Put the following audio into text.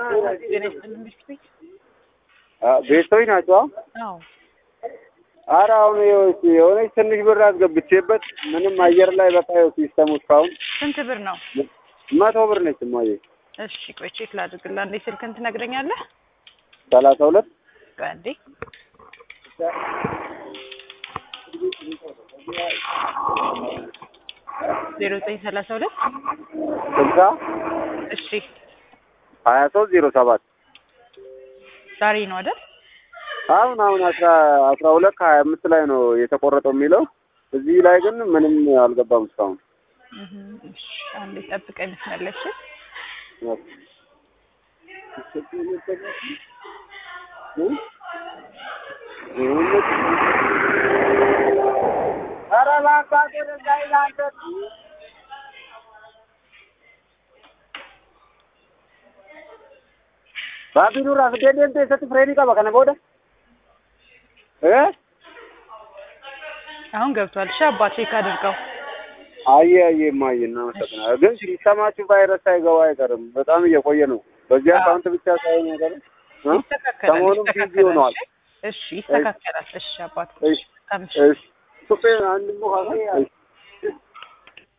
ቤቶች ናቸው። አዎ ኧረ አሁን የሆነች ትንሽ ብር አስገብቼበት ምንም አየር ላይ በቃ ሲስተሙ እስካሁን ስንት ብር ነው? 100 ብር ነች እማዬ። እሺ ቆይ ቼክ ላድርግልህ። አንዴ ስልክህን ትነግረኛለህ? 32 አንዴ 0932 60 እሺ 2307 ዛሬ ነው አይደል? አሁን 12 ከ25 ላይ ነው የተቆረጠው የሚለው። እዚህ ላይ ግን ምንም አልገባም እስካሁን። እሺ አንዴ ጠብቀኝ መስላለሽ። ኧረ እባክህ እንዳይላንተ ባቢኑራ ፍዴንቴ ሰት ፍሬኒ ቀባ ከነ ቦደ አሁን ገብቷል። እሺ አባቴ ካደርገው አየ ማየና መሰከና ግን ሲስተማችሁ ቫይረስ ሳይገባ አይቀርም። በጣም እየቆየ ነው። በዚህ አካውንት ብቻ ሳይሆን ነገር ሰሞኑን ቢዚ ሆኗል። እሺ ይስተካከላል። እሺ አባቴ እሺ ሱፔ አንድ ሙሃ